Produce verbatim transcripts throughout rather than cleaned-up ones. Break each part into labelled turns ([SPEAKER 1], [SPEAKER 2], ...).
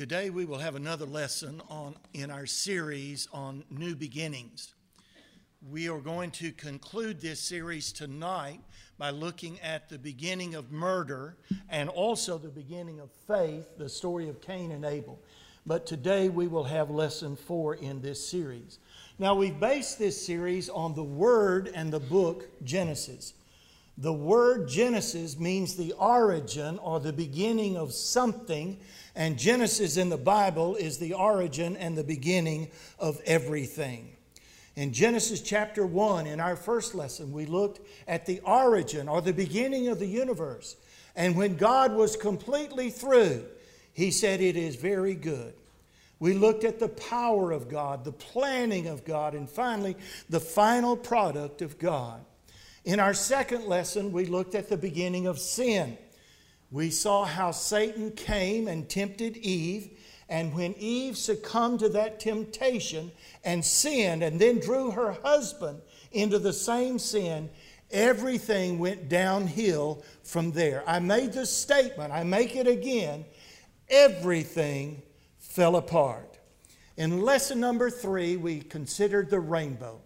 [SPEAKER 1] Today we will have another lesson on in our series on new beginnings. We are going to conclude this series tonight by looking at the beginning of murder and also the beginning of faith, the story of Cain and Abel. But today we will have lesson four in this series. Now we've based this series on the word and the book Genesis. The word Genesis means the origin or the beginning of something, and Genesis in the Bible is the origin and the beginning of everything. In Genesis chapter one, in our first lesson, we looked at the origin or the beginning of the universe. And when God was completely through, He said, "It is very good." We looked at the power of God, the planning of God, and finally, the final product of God. In our second lesson, we looked at the beginning of sin. We saw how Satan came and tempted Eve, and when Eve succumbed to that temptation and sinned and then drew her husband into the same sin, everything went downhill from there. I made this statement, I make it again, everything fell apart. In lesson number three, we considered the rainbow.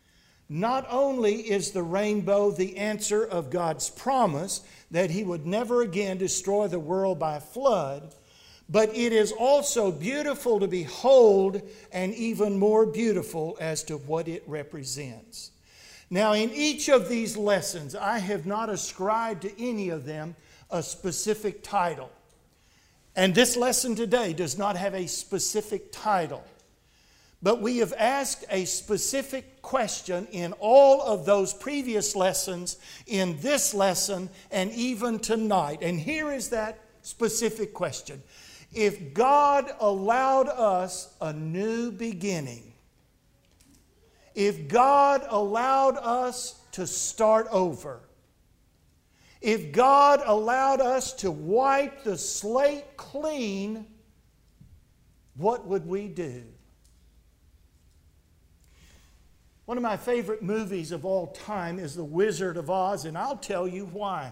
[SPEAKER 1] Not only is the rainbow the answer of God's promise that He would never again destroy the world by flood, but it is also beautiful to behold and even more beautiful as to what it represents. Now, in each of these lessons, I have not ascribed to any of them a specific title. And this lesson today does not have a specific title. But we have asked a specific question in all of those previous lessons, in this lesson, and even tonight. And here is that specific question. If God allowed us a new beginning, if God allowed us to start over, if God allowed us to wipe the slate clean, what would we do? One of my favorite movies of all time is The Wizard of Oz, and I'll tell you why.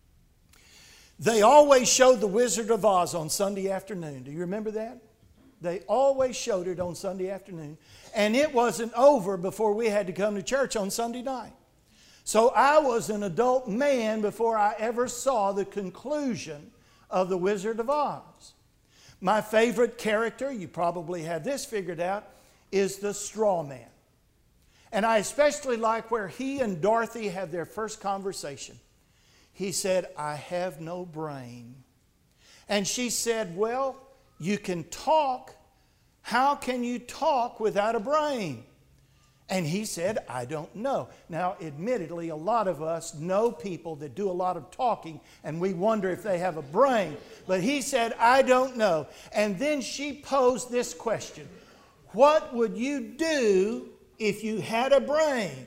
[SPEAKER 1] They always showed The Wizard of Oz on Sunday afternoon. Do you remember that? They always showed it on Sunday afternoon. And it wasn't over before we had to come to church on Sunday night. So I was an adult man before I ever saw the conclusion of The Wizard of Oz. My favorite character, you probably have this figured out, is the straw man. And I especially like where he and Dorothy have their first conversation. He said, "I have no brain." And she said, "Well, you can talk. How can you talk without a brain?" And he said, "I don't know." Now, admittedly, a lot of us know people that do a lot of talking, and we wonder if they have a brain. But he said, "I don't know." And then she posed this question: what would you do if you had a brain?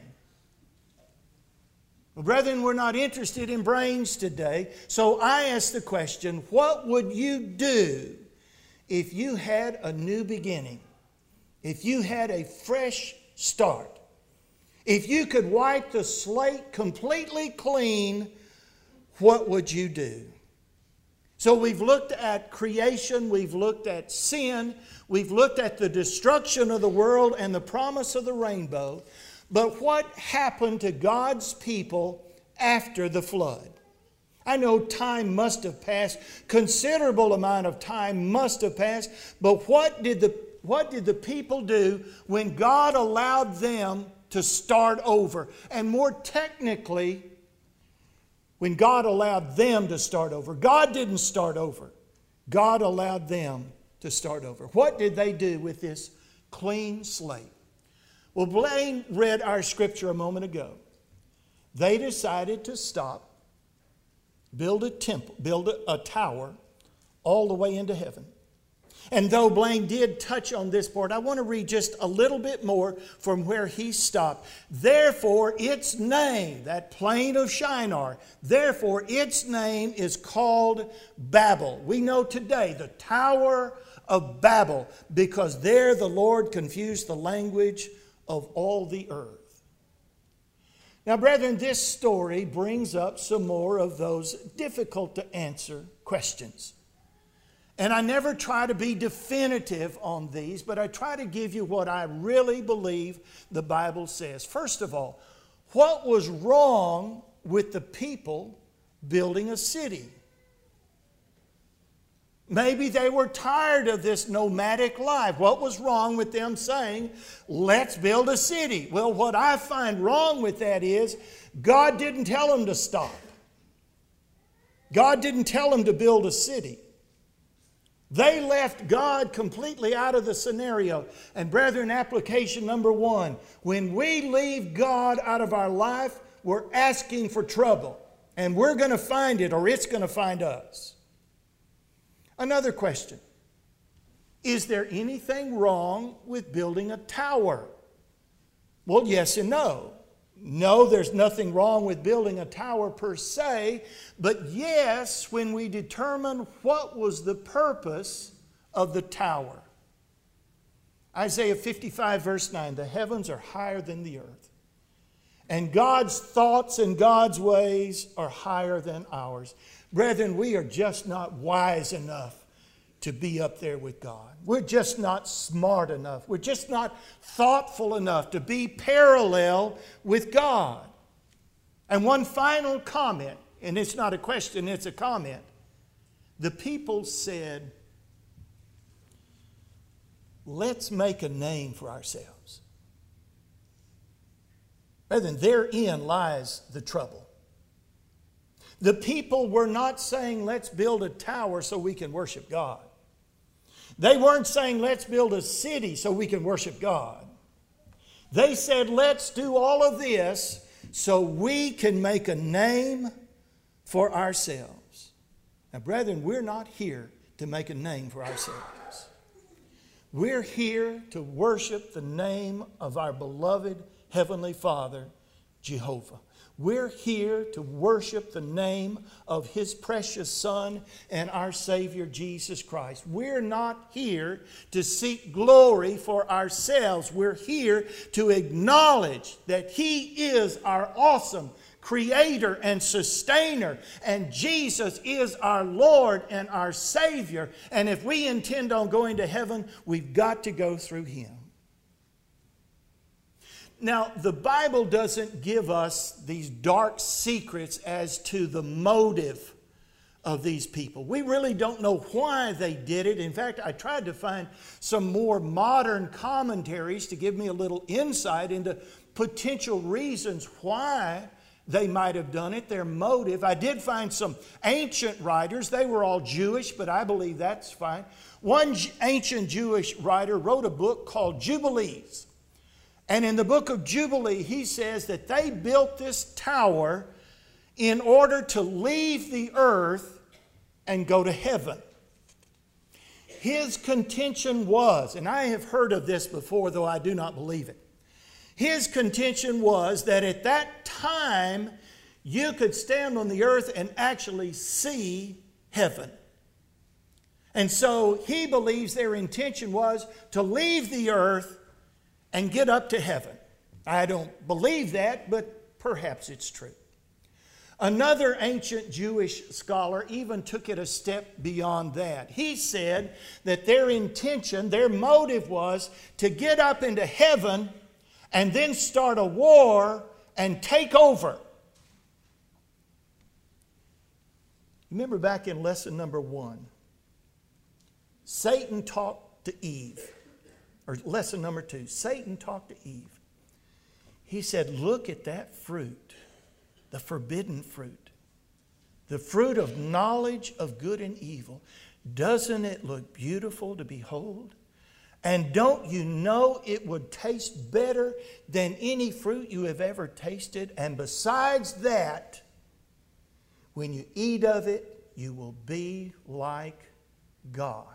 [SPEAKER 1] Well, brethren, we're not interested in brains today. So I ask the question, what would you do if you had a new beginning? If you had a fresh start? If you could wipe the slate completely clean, what would you do? So we've looked at creation, we've looked at sin, we've looked at the destruction of the world and the promise of the rainbow. But what happened to God's people after the flood? I know time must have passed, considerable amount of time must have passed, but what did the, what did the people do when God allowed them to start over? And more technically, when God allowed them to start over. God didn't start over. God allowed them to start over. What did they do with this clean slate? Well, Blaine read our scripture a moment ago. They decided to stop, build a temple, build a, a tower all the way into heaven. And though Blaine did touch on this part, I want to read just a little bit more from where he stopped. Therefore, its name, that plain of Shinar, therefore its name is called Babel. We know today the Tower of Babel, because there the Lord confused the language of all the earth. Now, brethren, this story brings up some more of those difficult to answer questions. And I never try to be definitive on these, but I try to give you what I really believe the Bible says. First of all, what was wrong with the people building a city? Maybe they were tired of this nomadic life. What was wrong with them saying, let's build a city? Well, what I find wrong with that is God didn't tell them to stop. God didn't tell them to build a city. They left God completely out of the scenario. And brethren, application number one, when we leave God out of our life, we're asking for trouble. And we're going to find it, or it's going to find us. Another question. Is there anything wrong with building a tower? Well, yes and no. No, there's nothing wrong with building a tower per se, but yes, when we determine what was the purpose of the tower. Isaiah fifty-five verse nine, the heavens are higher than the earth, and God's thoughts and God's ways are higher than ours. Brethren, we are just not wise enough to be up there with God. We're just not smart enough. We're just not thoughtful enough to be parallel with God. And one final comment, and it's not a question, it's a comment. The people said, let's make a name for ourselves. Brethren, therein lies the trouble. The people were not saying, let's build a tower so we can worship God. They weren't saying, let's build a city so we can worship God. They said, let's do all of this so we can make a name for ourselves. Now, brethren, we're not here to make a name for ourselves. We're here to worship the name of our beloved Heavenly Father, Jehovah. We're here to worship the name of His precious Son and our Savior, Jesus Christ. We're not here to seek glory for ourselves. We're here to acknowledge that He is our awesome Creator and Sustainer, and Jesus is our Lord and our Savior. And if we intend on going to heaven, we've got to go through Him. Now, the Bible doesn't give us these dark secrets as to the motive of these people. We really don't know why they did it. In fact, I tried to find some more modern commentaries to give me a little insight into potential reasons why they might have done it, their motive. I did find some ancient writers. They were all Jewish, but I believe that's fine. One ancient Jewish writer wrote a book called Jubilees. And in the book of Jubilee, he says that they built this tower in order to leave the earth and go to heaven. His contention was, and I have heard of this before, though I do not believe it. His contention was that at that time, you could stand on the earth and actually see heaven. And so he believes their intention was to leave the earth and get up to heaven. I don't believe that, but perhaps it's true. Another ancient Jewish scholar even took it a step beyond that. He said that their intention, their motive was to get up into heaven and then start a war and take over. Remember back in lesson number one, Satan talked to Eve. Or lesson number two, Satan talked to Eve. He said, look at that fruit, the forbidden fruit, the fruit of knowledge of good and evil. Doesn't it look beautiful to behold? And don't you know it would taste better than any fruit you have ever tasted? And besides that, when you eat of it, you will be like God.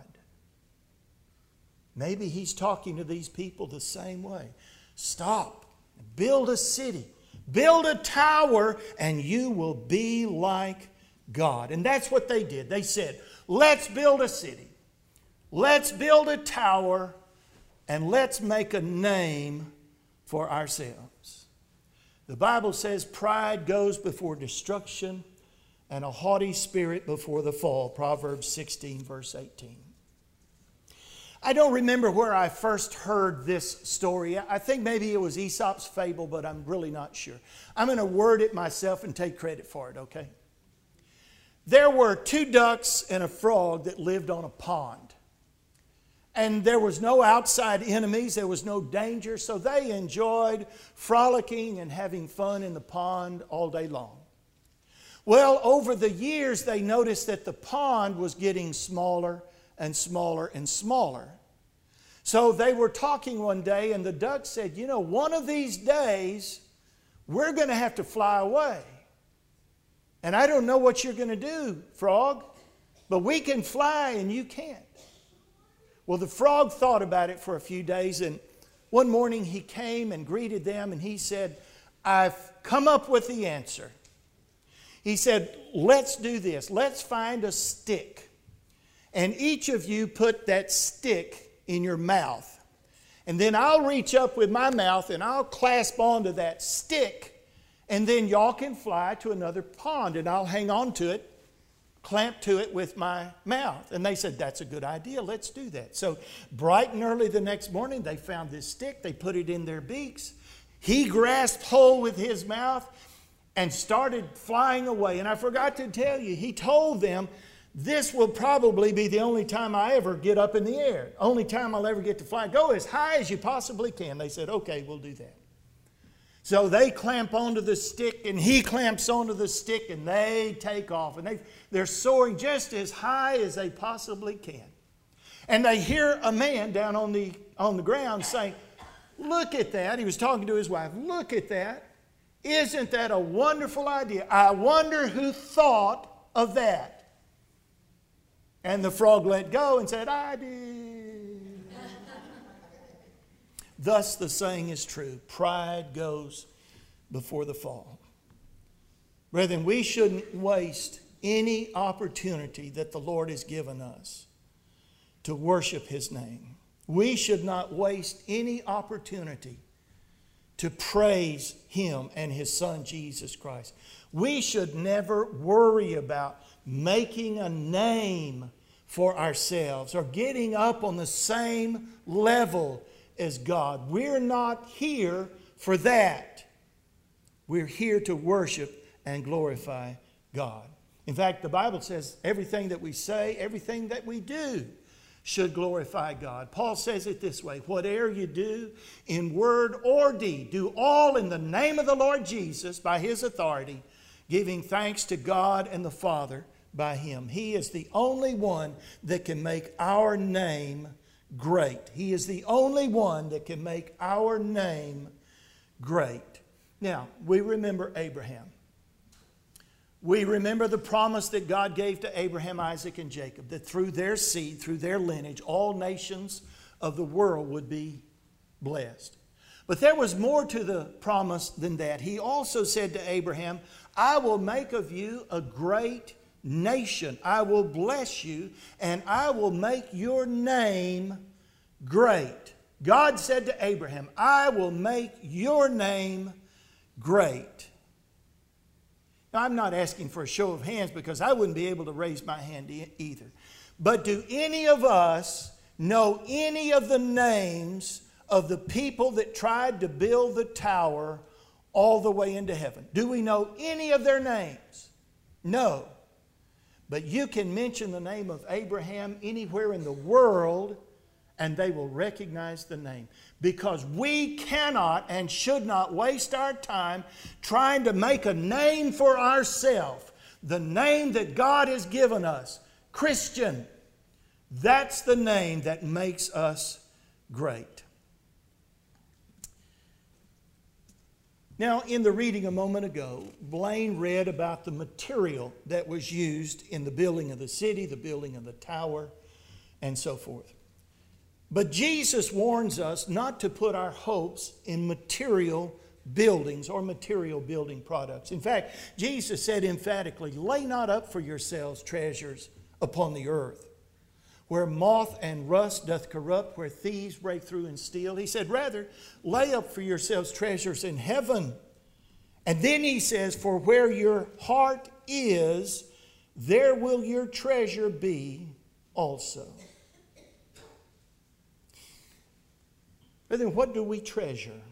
[SPEAKER 1] Maybe he's talking to these people the same way. Stop. Build a city. Build a tower, and you will be like God. And that's what they did. They said, let's build a city. Let's build a tower, and let's make a name for ourselves. The Bible says pride goes before destruction, and a haughty spirit before the fall. Proverbs sixteen, verse eighteen. I don't remember where I first heard this story. I think maybe it was Aesop's fable, but I'm really not sure. I'm going to word it myself and take credit for it, okay? There were two ducks and a frog that lived on a pond. And there was no outside enemies, there was no danger, so they enjoyed frolicking and having fun in the pond all day long. Well, over the years, they noticed that the pond was getting smaller and smaller and smaller. So they were talking one day, and the duck said, you know, one of these days, we're going to have to fly away. And I don't know what you're going to do, frog, but we can fly and you can't. Well, the frog thought about it for a few days, and one morning he came and greeted them, and he said, I've come up with the answer. He said, let's do this. Let's find a stick. And each of you put that stick in your mouth. And then I'll reach up with my mouth and I'll clasp onto that stick. And then y'all can fly to another pond and I'll hang on to it, clamp to it with my mouth. And they said, that's a good idea. Let's do that. So bright and early the next morning, they found this stick. They put it in their beaks. He grasped hold with his mouth and started flying away. And I forgot to tell you, he told them, this will probably be the only time I ever get up in the air. Only time I'll ever get to fly. Go as high as you possibly can. They said, okay, we'll do that. So they clamp onto the stick and he clamps onto the stick and they take off. And they, they're soaring just as high as they possibly can. And they hear a man down on the, on the ground saying, look at that. He was talking to his wife. Look at that. Isn't that a wonderful idea? I wonder who thought of that. And the frog let go and said, I did. Thus the saying is true. Pride goes before the fall. Brethren, we shouldn't waste any opportunity that the Lord has given us to worship His name. We should not waste any opportunity to praise Him and His Son, Jesus Christ. We should never worry about making a name for ourselves or getting up on the same level as God. We're not here for that. We're here to worship and glorify God. In fact, the Bible says everything that we say, everything that we do should glorify God. Paul says it this way, whatever you do in word or deed, do all in the name of the Lord Jesus by His authority, giving thanks to God and the Father by Him. He is the only one that can make our name great. He is the only one that can make our name great. Now, we remember Abraham. We remember the promise that God gave to Abraham, Isaac, and Jacob, that through their seed, through their lineage, all nations of the world would be blessed. But there was more to the promise than that. He also said to Abraham, I will make of you a great nation. I will bless you, and I will make your name great. God said to Abraham, I will make your name great. Now, I'm not asking for a show of hands because I wouldn't be able to raise my hand e- either. But do any of us know any of the names of the people that tried to build the tower all the way into heaven? Do we know any of their names? No. But you can mention the name of Abraham anywhere in the world and they will recognize the name. Because we cannot and should not waste our time trying to make a name for ourselves. The name that God has given us, Christian, that's the name that makes us great. Now, in the reading a moment ago, Blaine read about the material that was used in the building of the city, the building of the tower, and so forth. But Jesus warns us not to put our hopes in material buildings or material building products. In fact, Jesus said emphatically, lay not up for yourselves treasures upon the earth, where moth and rust doth corrupt, where thieves break through and steal. He said, rather, lay up for yourselves treasures in heaven. And then he says, for where your heart is, there will your treasure be also. Brethren, what do we treasure?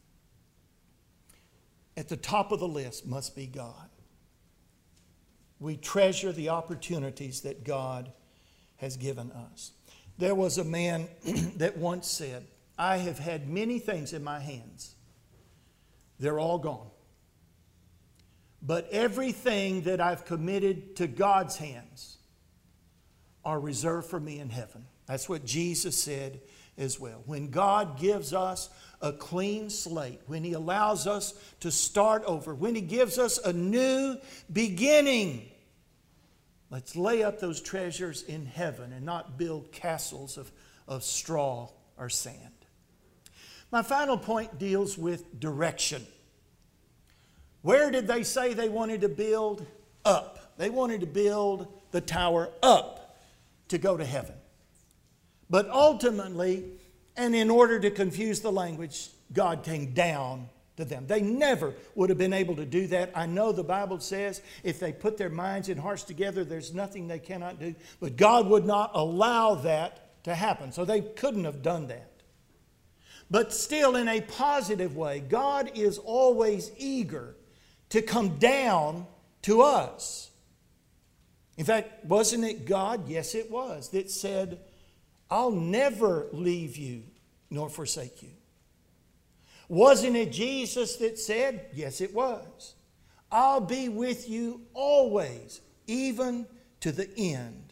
[SPEAKER 1] At the top of the list must be God. We treasure the opportunities that God has given us. There was a man that once said, I have had many things in my hands. They're all gone. But everything that I've committed to God's hands are reserved for me in heaven. That's what Jesus said as well. When God gives us a clean slate, when He allows us to start over, when He gives us a new beginning, let's lay up those treasures in heaven and not build castles of, of straw or sand. My final point deals with direction. Where did they say they wanted to build? Up. They wanted to build the tower up to go to heaven. But ultimately, and in order to confuse the language, God came down to them. They never would have been able to do that. I know the Bible says if they put their minds and hearts together, there's nothing they cannot do. But God would not allow that to happen. So they couldn't have done that. But still, in a positive way, God is always eager to come down to us. In fact, wasn't it God? Yes, it was, that said, I'll never leave you nor forsake you. Wasn't it Jesus that said? Yes, it was. I'll be with you always, even to the end.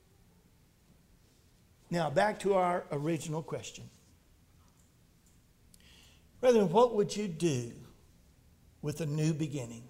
[SPEAKER 1] Now, back to our original question. Brethren, what would you do with a new beginning?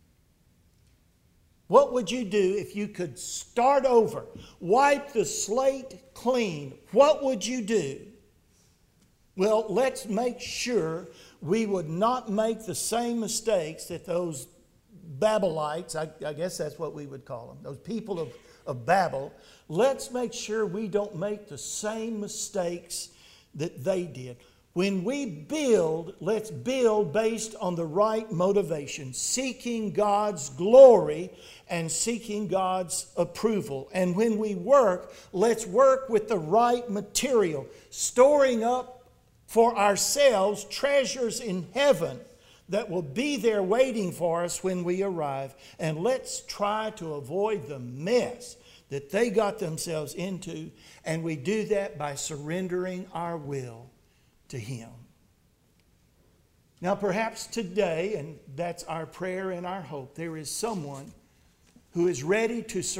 [SPEAKER 1] What would you do if you could start over, wipe the slate clean? What would you do? Well, let's make sure we would not make the same mistakes that those Babylonites, I, I guess that's what we would call them, those people of, of Babel. Let's make sure we don't make the same mistakes that they did. When we build, let's build based on the right motivation, seeking God's glory and seeking God's approval. And when we work, let's work with the right material, storing up for ourselves treasures in heaven that will be there waiting for us when we arrive. And let's try to avoid the mess that they got themselves into. And we do that by surrendering our will to Him. Now perhaps today, and that's our prayer and our hope, there is someone who is ready to surrender